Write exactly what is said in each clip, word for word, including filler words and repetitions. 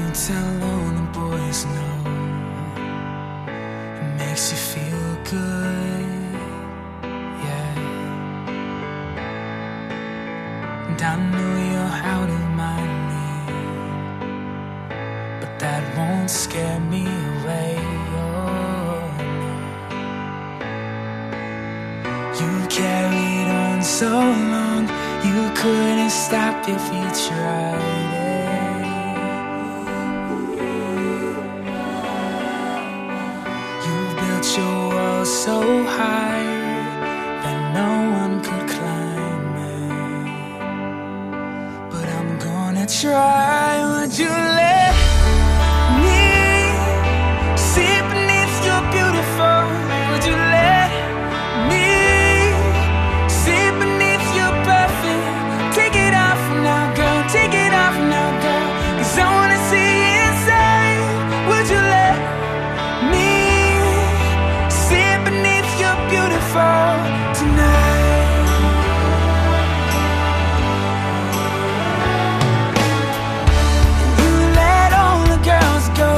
tell all the boys no. It makes you feel good, yeah. And I know you're out of my league, but that won't scare me away, oh no. You carried on so long, you couldn't stop if you tried it. Your wall so high that no one could climb it, but I'm gonna try. Would you let me sit beneath your beautiful? Would you let me sit beneath your perfect? Take it off now, girl, take it off now, girl, 'cause I wanna see inside. Would you let me beautiful tonight? And you let all the girls go.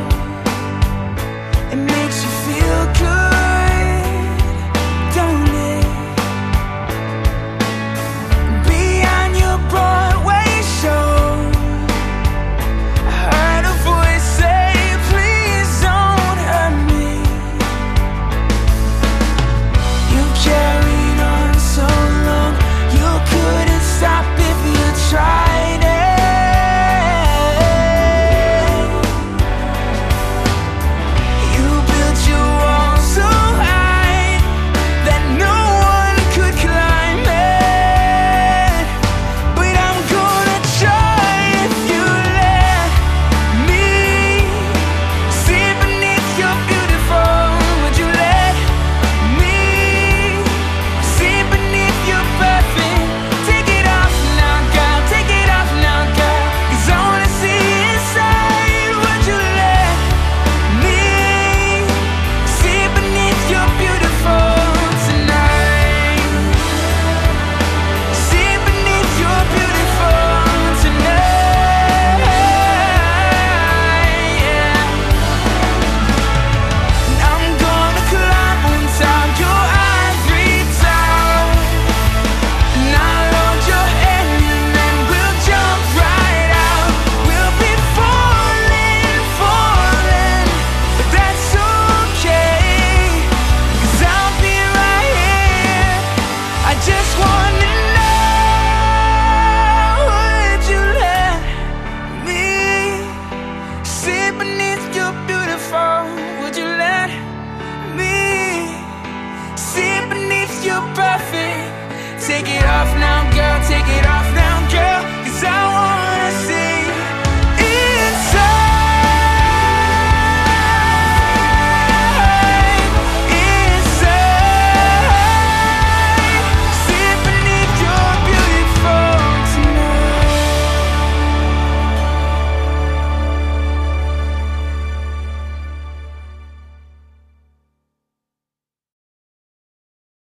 It makes you feel good, don't it? Beyond your Broadway show, I heard a voice say, please don't hurt me. Carried on so long, you couldn't stop if you tried it. You built your wall so high that no one could climb it, but I'm gonna try. If you let me sit beneath your beautiful, would you let me sit beneath your perfect? Take it off now, girl, take it off now, girl, 'cause I wanna see inside. Would you let me sit beneath your beautiful tonight? Sit beneath your beautiful tonight, yeah. And I'm gonna climb on top your ivory tower, and I'll hold your hand and then we'll jump right out. We'll be falling, falling, but that's okay, 'cause I'll be right here. I just wanna know, would you let me sit beneath your beautiful? Would you let me sit beneath your perfect? Take it off now, girl, take it off now, girl, 'cause I want